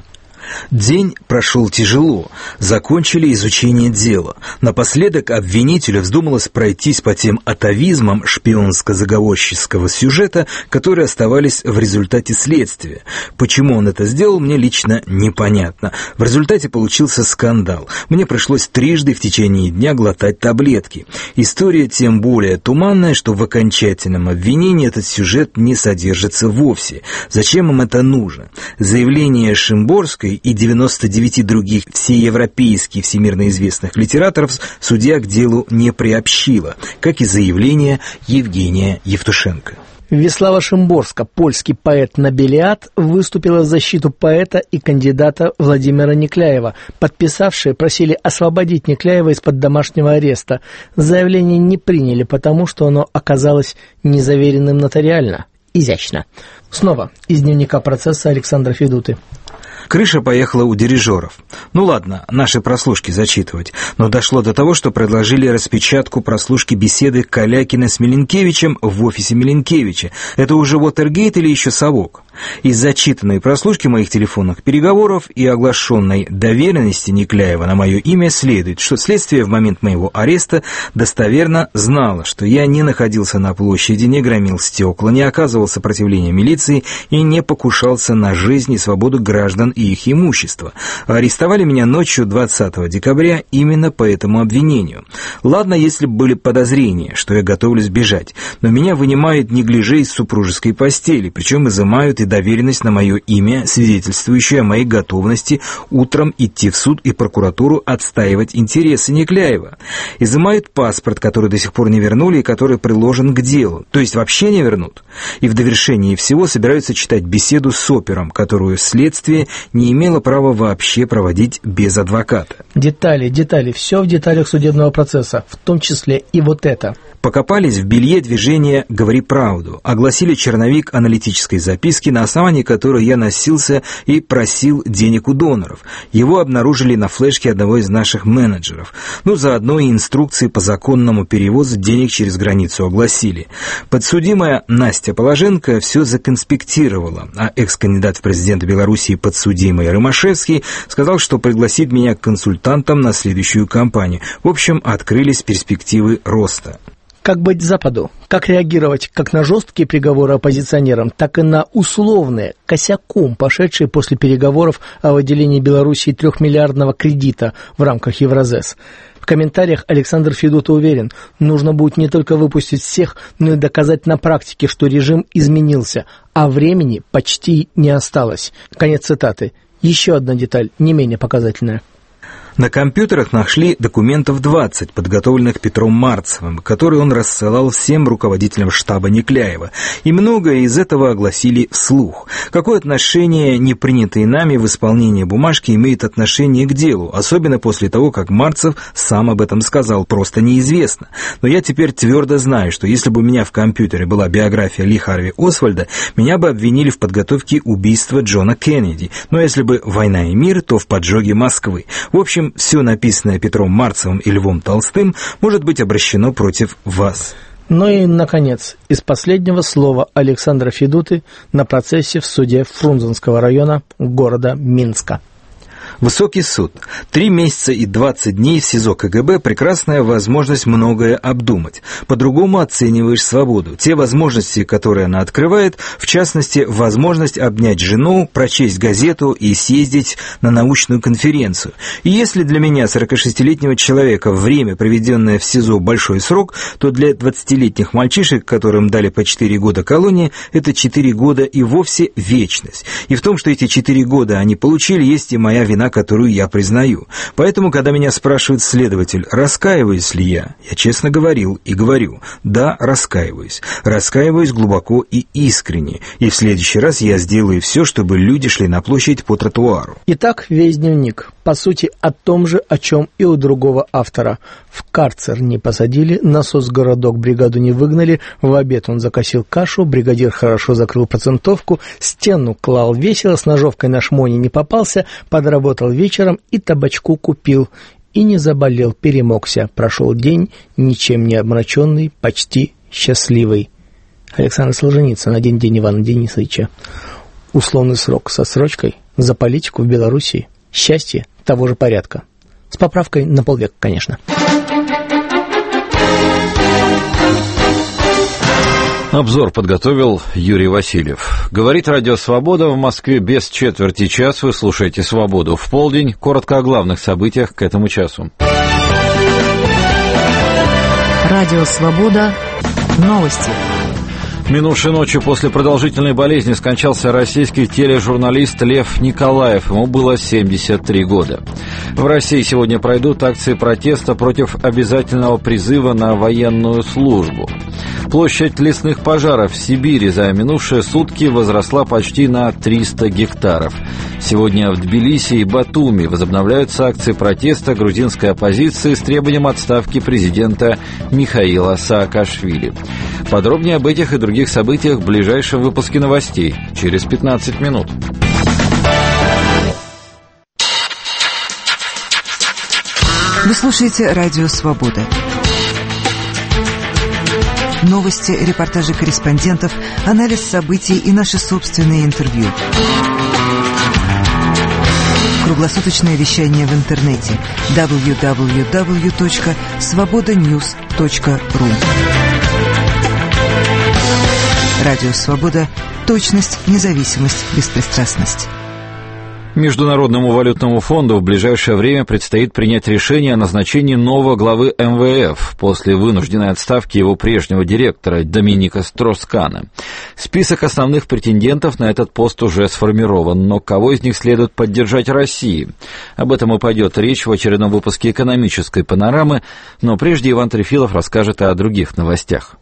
День прошел тяжело. Закончили изучение дела. Напоследок обвинителю вздумалось пройтись по тем атавизмам шпионско-заговорческого сюжета, которые оставались в результате следствия. Почему он это сделал, мне лично непонятно. В результате получился скандал. Мне пришлось трижды в течение дня глотать таблетки. История тем более туманная, что в окончательном обвинении этот сюжет не содержится вовсе. Зачем им это нужно? Заявление Шимборской и девяноста девяти других всеевропейских всемирно известных литераторов судья к делу не приобщила, как и заявление Евгения Евтушенко. Веслава Шимборска, польский поэт-нобелиат, выступила в защиту поэта и кандидата Владимира Никляева. Подписавшие просили освободить Никляева из-под домашнего ареста. Заявление не приняли, потому что оно оказалось незаверенным нотариально. Изящно. Снова из дневника процесса Александра Федуты. Крыша поехала у дирижеров. Ну ладно, наши прослушки зачитывать, но дошло до того, что предложили распечатку прослушки беседы Калякина с Миленкевичем в офисе Миленкевича. Это уже Уотергейт или еще совок? Из зачитанной прослушки моих телефонных переговоров и оглашенной доверенности Никляева на мое имя следует, что следствие в момент моего ареста достоверно знало, что я не находился на площади, не громил стекла, не оказывал сопротивления милиции и не покушался на жизнь и свободу граждан и их имущество. Арестовали меня ночью двадцатого декабря именно по этому обвинению. Ладно, если бы были подозрения, что я готовлюсь бежать, но меня вынимают неглиже из супружеской постели, причем изымают и доверенность на мое имя, свидетельствующая о моей готовности утром идти в суд и прокуратуру отстаивать интересы Никляева. Изымают паспорт, который до сих пор не вернули и который приложен к делу, то есть вообще не вернут. И в довершении всего собираются читать беседу с опером, которую следствие не имела права вообще проводить без адвоката. Детали, детали, все в деталях судебного процесса, в том числе и вот это. Покопались в белье движения «Говори правду», огласили черновик аналитической записки, на основании которой я носился и просил денег у доноров. Его обнаружили на флешке одного из наших менеджеров. Ну, заодно и инструкции по законному перевозу денег через границу огласили. Подсудимая Настя Положенко все законспектировала, а экс-кандидат в президенты Белоруссии подсудимый Ромашевский сказал, что пригласит меня к консультантам на следующую кампанию. В общем, открылись перспективы роста. Как быть Западу? Как реагировать как на жесткие приговоры оппозиционерам, так и на условные, косяком пошедшие после переговоров о выделении Белоруссии трехмиллиардного кредита в рамках Евразес? В комментариях Александр Федота уверен, нужно будет не только выпустить всех, но и доказать на практике, что режим изменился, а времени почти не осталось. Конец цитаты. Еще одна деталь, не менее показательная. На компьютерах нашли документов двадцать, подготовленных Петром Марцевым, которые он рассылал всем руководителям штаба Некляева, и многое из этого огласили вслух. Какое отношение непринятые нами в исполнении бумажки имеет отношение к делу, особенно после того, как Марцев сам об этом сказал, просто неизвестно. Но я теперь твердо знаю, что если бы у меня в компьютере была биография Ли Харви Освальда, меня бы обвинили в подготовке убийства Джона Кеннеди, но если бы «Война и мир», то в поджоге Москвы. В общем, все написанное Петром Марцевым и Львом Толстым может быть обращено против вас. Ну и, наконец, из последнего слова Александра Федуты на процессе в суде Фрунзенского района города Минска. Высокий суд. Три месяца и двадцать дней в СИЗО КГБ – прекрасная возможность многое обдумать. По-другому оцениваешь свободу. Те возможности, которые она открывает, в частности, возможность обнять жену, прочесть газету и съездить на научную конференцию. И если для меня, сорокашестилетнего человека, время, проведенное в СИЗО, большой срок, то для двадцатилетних мальчишек, которым дали по четыре года колонии, это четыре года и вовсе вечность. И в том, что эти четыре года они получили, есть и моя вина, которую я признаю. Поэтому, когда меня спрашивает следователь, раскаиваюсь ли я, я честно говорил и говорю, да, раскаиваюсь. Раскаиваюсь глубоко и искренне. И в следующий раз я сделаю все, чтобы люди шли на площадь по тротуару. Итак, весь дневник. По сути, о том же, о чем и у другого автора. В карцер не посадили, на соцгородок бригаду не выгнали, в обед он закосил кашу, бригадир хорошо закрыл процентовку, стену клал весело, с ножовкой на шмоне не попался, подработал вечером и табачку купил. И не заболел, перемогся. Прошел день, ничем не омраченный, почти счастливый. Александр Солженицын, один день Ивана Денисовича. Условный срок со срочкой за политику в Белоруссии. Счастье того же порядка. С поправкой на полвека, конечно. Обзор подготовил Юрий Васильев. Говорит Радио Свобода. В Москве без четверти час. Вы слушаете «Свободу» в полдень. Коротко о главных событиях к этому часу. Радио Свобода. Новости. Минувшей ночью после продолжительной болезни скончался российский тележурналист Лев Николаев. Ему было семьдесят три года. В России сегодня пройдут акции протеста против обязательного призыва на военную службу. Площадь лесных пожаров в Сибири за минувшие сутки возросла почти на триста гектаров. Сегодня в Тбилиси и Батуми возобновляются акции протеста грузинской оппозиции с требованием отставки президента Михаила Саакашвили. Подробнее об этих и других событиях в ближайшем выпуске новостей через пятнадцать минут. Вы слушаете Радио Свобода. Новости, репортажи корреспондентов, анализ событий и наши собственные интервью. Круглосуточное вещание в интернете дабл ю дабл ю дабл ю точка свобода ньюс точка ру. Радио Свобода. Точность, независимость, беспристрастность. Международному валютному фонду в ближайшее время предстоит принять решение о назначении нового главы эм вэ эф после вынужденной отставки его прежнего директора Доминика Строскана. Список основных претендентов на этот пост уже сформирован, но кого из них следует поддержать России? Об этом и пойдет речь в очередном выпуске «Экономической панорамы», но прежде Иван Трефилов расскажет о других новостях.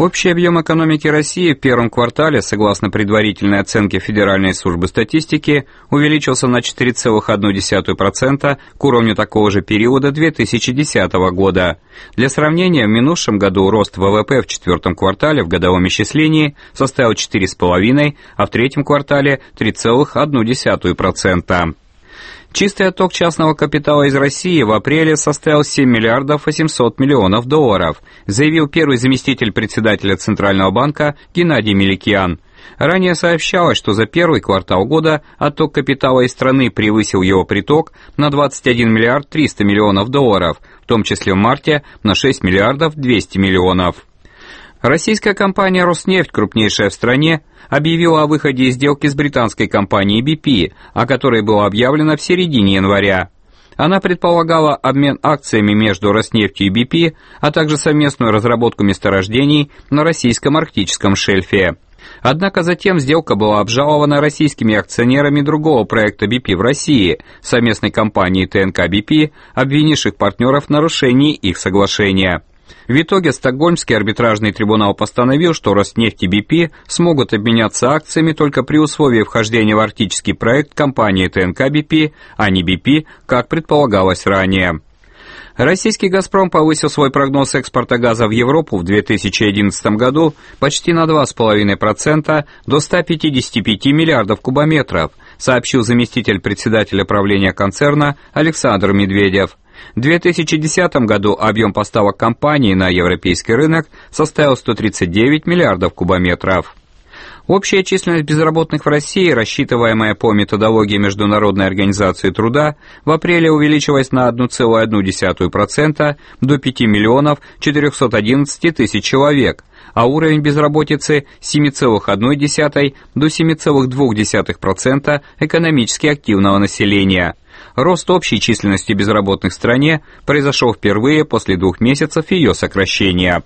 Общий объем экономики России в первом квартале, согласно предварительной оценке Федеральной службы статистики, увеличился на четыре целых одна десятая процента к уровню такого же периода две тысячи десятого года. Для сравнения, в минувшем году рост ВВП в четвертом квартале в годовом исчислении составил четыре целых пять десятых процента, а в третьем квартале три целых одна десятая процента. Чистый отток частного капитала из России в апреле составил семь миллиардов восемьсот миллионов долларов, заявил первый заместитель председателя Центрального банка Геннадий Меликиан. Ранее сообщалось, что за первый квартал года отток капитала из страны превысил его приток на двадцать один миллиард триста миллионов долларов, в том числе в марте на шесть миллиардов двести миллионов. Российская компания «Роснефть», крупнейшая в стране, объявила о выходе из сделки с британской компанией би пи, о которой было объявлено в середине января. Она предполагала обмен акциями между «Роснефтью» и би пи, а также совместную разработку месторождений на российском арктическом шельфе. Однако затем сделка была обжалована российскими акционерами другого проекта би пи в России, совместной компании тэ эн ка би пи, обвинивших партнеров в нарушении их соглашения. В итоге Стокгольмский арбитражный трибунал постановил, что Роснефть и би пи смогут обменяться акциями только при условии вхождения в арктический проект компании тэ эн ка би пи, а не би пи, как предполагалось ранее. Российский «Газпром» повысил свой прогноз экспорта газа в Европу в две тысячи одиннадцатом году почти на два целых пять десятых процента до ста пятидесяти пяти миллиардов кубометров, сообщил заместитель председателя правления концерна Александр Медведев. В две тысячи десятом году объем поставок компании на европейский рынок составил сто тридцать девять миллиардов кубометров. Общая численность безработных в России, рассчитываемая по методологии Международной организации труда, в апреле увеличилась на одна целая одна десятая процента до пяти миллионов четырехсот одиннадцати тысяч человек, а уровень безработицы с семи целых одной десятой до семи целых двух десятых процента экономически активного населения. Рост общей численности безработных в стране произошел впервые после двух месяцев ее сокращения.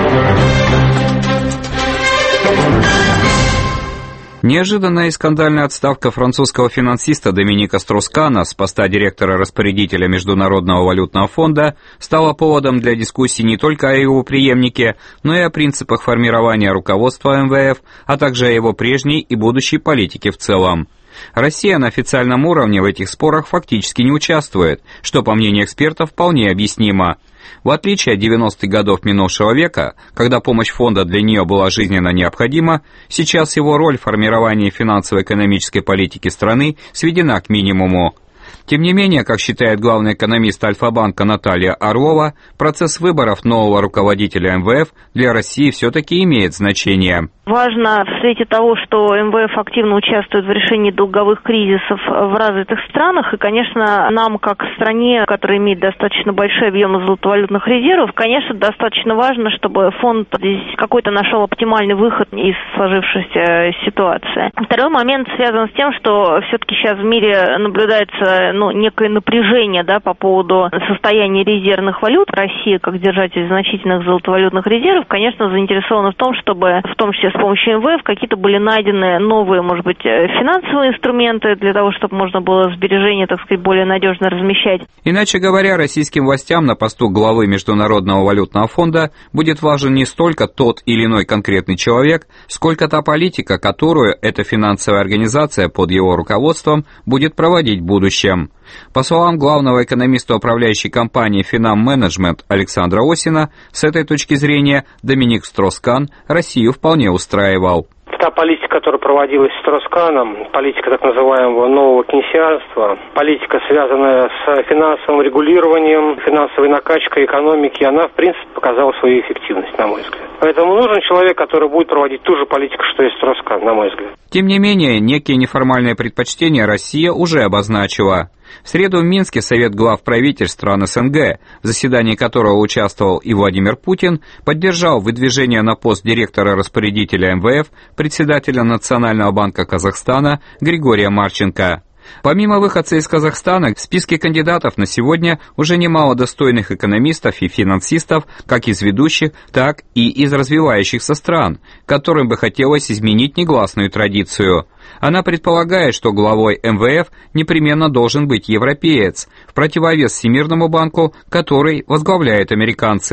Неожиданная и скандальная отставка французского финансиста Доминика Строс-Кана с поста директора-распорядителя Международного валютного фонда стала поводом для дискуссий не только о его преемнике, но и о принципах формирования руководства эм вэ эф, а также о его прежней и будущей политике в целом. Россия на официальном уровне в этих спорах фактически не участвует, что, по мнению экспертов, вполне объяснимо. В отличие от девяностых годов минувшего века, когда помощь фонда для нее была жизненно необходима, сейчас его роль в формировании финансово-экономической политики страны сведена к минимуму. Тем не менее, как считает главный экономист Альфа-банка Наталья Орлова, процесс выборов нового руководителя эм вэ эф для России все-таки имеет значение. Важно в свете того, что эм вэ эф активно участвует в решении долговых кризисов в развитых странах, и, конечно, нам, как стране, которая имеет достаточно большой объем золотовалютных резервов, конечно, достаточно важно, чтобы фонд здесь какой-то нашел оптимальный выход из сложившейся ситуации. Второй момент связан с тем, что все-таки сейчас в мире наблюдается ну, некое напряжение, да, по поводу состояния резервных валют. Россия, как держатель значительных золотовалютных резервов, конечно, заинтересована в том, чтобы, в том числе с помощью эм вэ эф, какие-то были найдены новые, может быть, финансовые инструменты для того, чтобы можно было сбережения, так сказать, более надежно размещать. Иначе говоря, российским властям на посту главы Международного валютного фонда будет важен не столько тот или иной конкретный человек, сколько та политика, которую эта финансовая организация под его руководством будет проводить в будущем. По словам главного экономиста управляющей компании «Финам Менеджмент» Александра Осина, с этой точки зрения Доминик Строс-Кан Россию вполне устраивал. Та политика, которая проводилась Строс-Каном, политика так называемого нового кейнсианства, политика, связанная с финансовым регулированием, финансовой накачкой экономики, она, в принципе, показала свою эффективность, на мой взгляд. Поэтому нужен человек, который будет проводить ту же политику, что и Строс-Кан, на мой взгляд. Тем не менее, некие неформальные предпочтения Россия уже обозначила. В среду в Минске Совет глав правительств стран эс эн гэ, в заседании которого участвовал и Владимир Путин, поддержал выдвижение на пост директора-распорядителя эм вэ эф председателя Национального банка Казахстана Григория Марченко. Помимо выходца из Казахстана, в списке кандидатов на сегодня уже немало достойных экономистов и финансистов, как из ведущих, так и из развивающихся стран, которым бы хотелось изменить негласную традицию. Она предполагает, что главой эм вэ эф непременно должен быть европеец, в противовес Всемирному банку, который возглавляют американцы.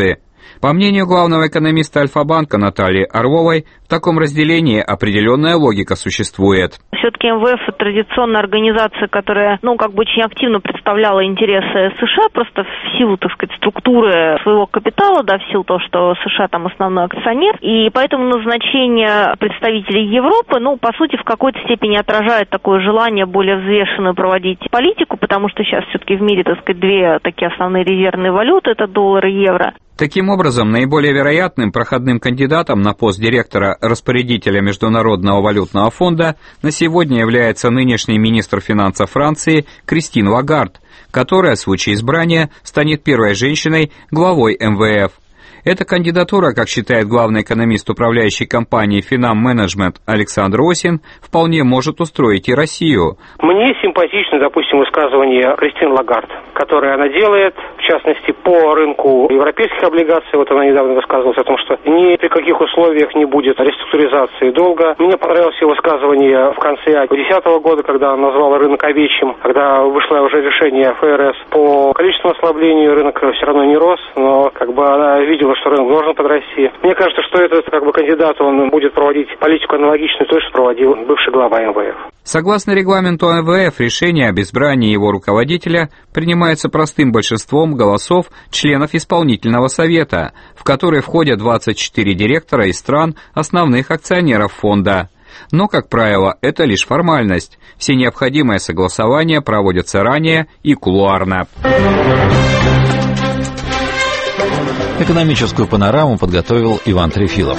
По мнению главного экономиста Альфа-банка Натальи Орловой, в таком разделении определенная логика существует. Все-таки эм вэ эф – традиционная организация, которая, ну, как бы очень активно представляла интересы США, просто в силу, так сказать, структуры своего капитала, да, в силу того, что США там основной акционер, и поэтому назначение представителей Европы, ну, по сути, в какой-то степени отражает такое желание более взвешенную проводить политику, потому что сейчас все-таки в мире, так сказать, две такие основные резервные валюты – это доллар и евро. Таким образом, наиболее вероятным проходным кандидатом на пост директора распорядителя Международного валютного фонда на сегодня является нынешний министр финансов Франции Кристин Лагард, которая в случае избрания станет первой женщиной главой эм вэ эф. Эта кандидатура, как считает главный экономист управляющей компании «Финам Менеджмент» Александр Осин, вполне может устроить и Россию. Мне симпатично, допустим, высказывание Кристин Лагард, которое она делает, в частности, по рынку европейских облигаций. Вот она недавно высказывалась о том, что ни при каких условиях не будет реструктуризации долга. Мне понравилось ее высказывание в конце две тысячи десятого года, когда она назвала рынок овечьим, когда вышло уже решение эф эр эс по количественному ослаблению, рынок все равно не рос, но как бы она видела, что рынок должен подрасти. Мне кажется, что этот как бы кандидат, он будет проводить политику аналогичную той, что проводил бывший глава эм вэ эф. Согласно регламенту эм вэ эф, решение об избрании его руководителя принимается простым большинством голосов членов исполнительного совета, в который входят двадцать четыре директора из стран, основных акционеров фонда. Но, как правило, это лишь формальность. Все необходимые согласования проводятся ранее и кулуарно. Экономическую панораму подготовил Иван Трефилов.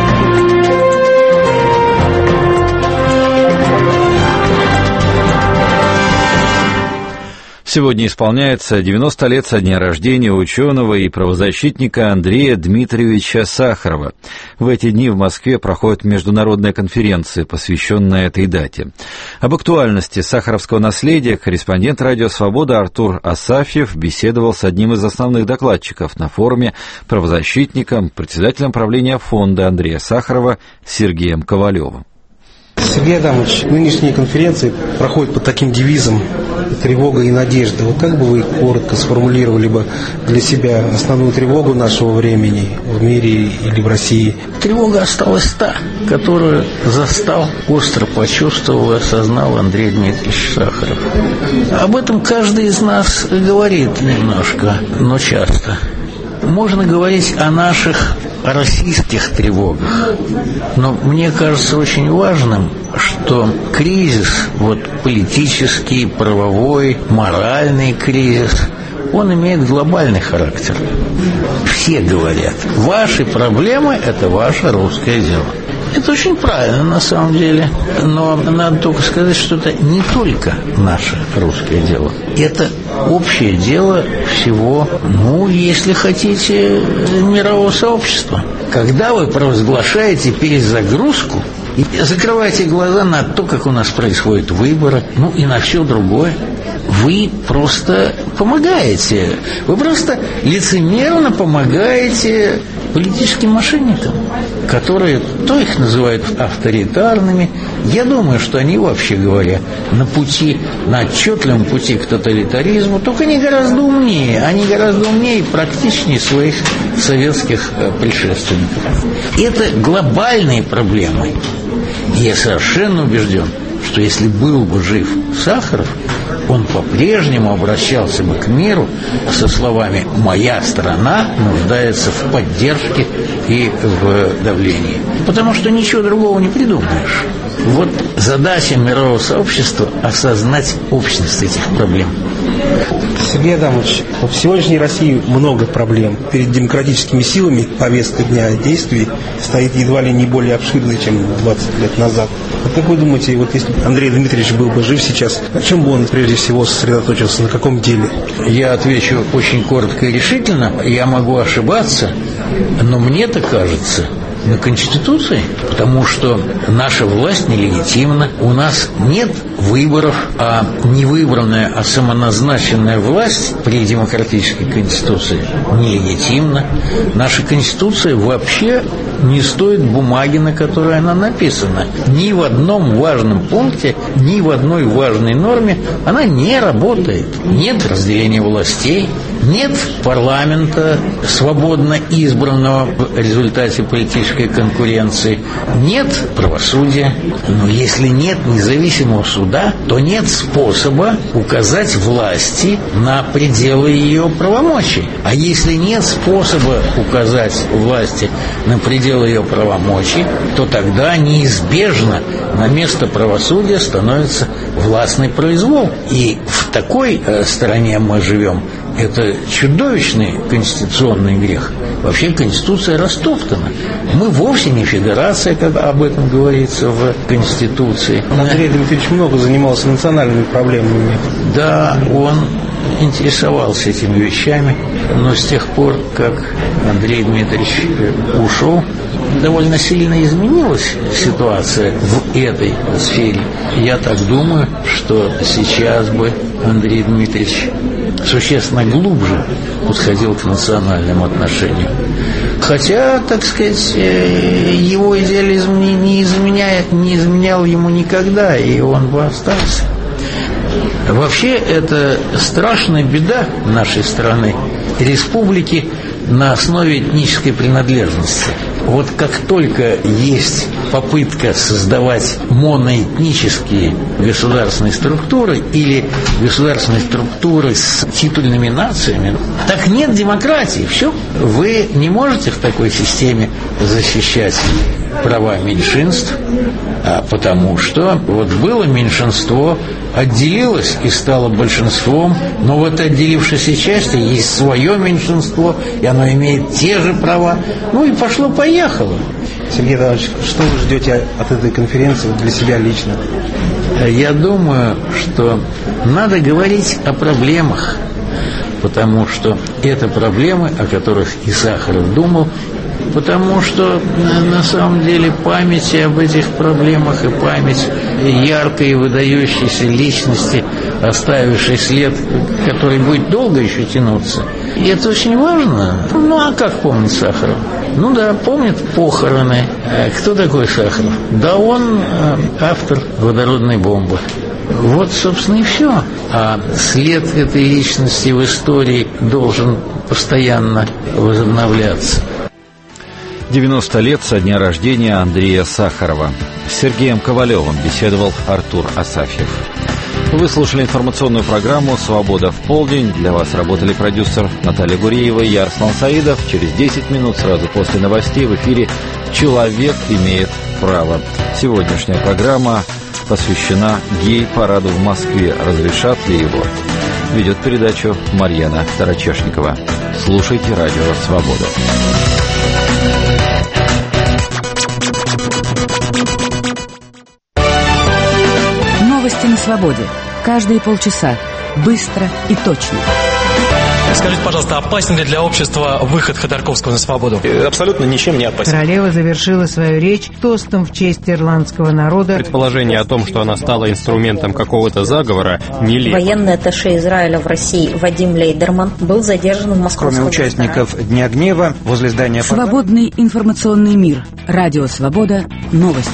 Сегодня исполняется девяносто лет со дня рождения ученого и правозащитника Андрея Дмитриевича Сахарова. В эти дни в Москве проходит международная конференция, посвященная этой дате. Об актуальности сахаровского наследия корреспондент «Радио Свобода» Артур Асафьев беседовал с одним из основных докладчиков на форуме, правозащитником, председателем правления фонда Андрея Сахарова Сергеем Ковалевым. Сергей Адамович, нынешние конференции проходят под таким девизом «Тревога и надежда». Вот как бы вы коротко сформулировали бы для себя основную тревогу нашего времени в мире или в России? Тревога осталась та, которую застал, остро почувствовал и осознал Андрей Дмитриевич Сахаров. Об этом каждый из нас говорит немножко, но часто. Можно говорить о наших российских тревогах, но мне кажется очень важным, что кризис, вот политический, правовой, моральный кризис, он имеет глобальный характер. Все говорят, ваши проблемы – это ваше русское дело. Это очень правильно на самом деле, но надо только сказать, что это не только наше русское дело. Это общее дело всего, ну, если хотите, мирового сообщества. Когда вы провозглашаете перезагрузку и закрываете глаза на то, как у нас происходят выборы, ну и на все другое, вы просто помогаете, вы просто лицемерно помогаете политическим мошенникам, которые то их называют авторитарными. Я думаю, что они, вообще говоря, на пути, на отчетливом пути к тоталитаризму, только они гораздо умнее, они гораздо умнее и практичнее своих советских предшественников. Это глобальные проблемы. И я совершенно убежден, что если был бы жив Сахаров, он по-прежнему обращался бы к миру со словами «моя страна нуждается в поддержке и в давлении». Потому что ничего другого не придумаешь. Вот задача мирового сообщества – осознать общность этих проблем. Сергей Адамович, в сегодняшней России много проблем. Перед демократическими силами повестка дня действий стоит едва ли не более обширной, чем двадцать лет назад. Вот как вы думаете, вот если Андрей Дмитриевич был бы жив сейчас, на чем бы он прежде всего сосредоточился, на каком деле? Я отвечу очень коротко и решительно. Я могу ошибаться, но мне-то кажется, на Конституции, потому что наша власть нелегитимна, у нас нет выборов, а не выбранная, а самоназначенная власть при демократической Конституции нелегитимна. Наша Конституция вообще не стоит бумаги, на которой она написана. Ни в одном важном пункте, ни в одной важной норме она не работает. Нет разделения властей, Нет парламента, свободно избранного в результате политической конкуренции. Нет правосудия. Но если нет независимого суда, то нет способа указать власти на пределы ее правомочий. А если нет способа указать власти на пределы ее правомочий, то тогда неизбежно на место правосудия становится властный произвол. И в такой э, стране мы живем. Это чудовищный конституционный грех. Вообще Конституция растоптана. Мы вовсе не федерация, как об этом говорится в Конституции. Андрей Дмитриевич много занимался национальными проблемами. Да, он интересовался этими вещами, но с тех пор, как Андрей Дмитриевич ушел, довольно сильно изменилась ситуация в этой сфере. Я так думаю, что сейчас бы Андрей Дмитриевич существенно глубже подходил к национальным отношениям. Хотя, так сказать, его идеализм не, не, изменяет, не изменял ему никогда, и он бы остался. Вообще, это страшная беда нашей страны. Республики на основе этнической принадлежности. Вот как только есть попытка создавать моноэтнические государственные структуры или государственные структуры с титульными нациями, так нет демократии. Все. Вы не можете в такой системе защищать права меньшинств, а потому что вот было меньшинство, отделилось и стало большинством, но в этой отделившейся части есть свое меньшинство, и оно имеет те же права. Ну и пошло-поехало. Сергей Иванович, что вы ждете от этой конференции для себя лично? Я думаю, что надо говорить о проблемах, потому что это проблемы, о которых и Сахаров думал, потому что на самом деле память об этих проблемах и память яркой и выдающейся личности, оставившей след, который будет долго еще тянуться, и это очень важно. Ну а как помнить Сахарова? Ну да, помнит похороны. Кто такой Сахаров? Да он автор водородной бомбы. Вот, собственно, и все. А след этой личности в истории должен постоянно возобновляться. девяносто лет со дня рождения Андрея Сахарова. С Сергеем Ковалевым беседовал Артур Асафьев. Вы слушали информационную программу «Свобода в полдень». Для вас работали продюсер Наталья Гуреева и я, Арслан Саидов. Через десять минут, сразу после новостей, в эфире «Человек имеет право». Сегодняшняя программа посвящена гей-параду в Москве. Разрешат ли его? Ведет передачу Марьяна Старочешникова. Слушайте радио «Свобода». Новости на свободе. Каждые полчаса. Быстро и точно. Скажите, пожалуйста, опасен ли для общества выход Ходорковского на свободу? Абсолютно ничем не опасен. Королева завершила свою речь тостом в честь ирландского народа. Предположение о том, что она стала инструментом какого-то заговора, нелепо. Военный атташе Израиля в России Вадим Лейдерман был задержан в Москве. Кроме участников Дня гнева, возле здания... Свободный информационный мир. Радио «Свобода». Новости.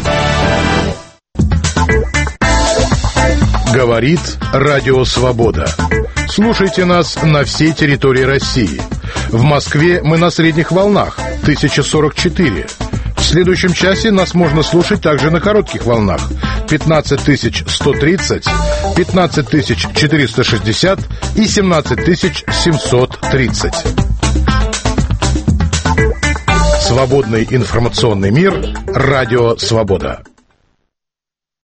Говорит Радио Свобода. Слушайте нас на всей территории России. В Москве мы на средних волнах тысяча сорок четыре. В следующем часе нас можно слушать также на коротких волнах пятнадцать тысяч сто тридцать, пятнадцать тысяч четыреста шестьдесят и семнадцать тысяч семьсот тридцать. Свободный информационный мир. Радио Свобода.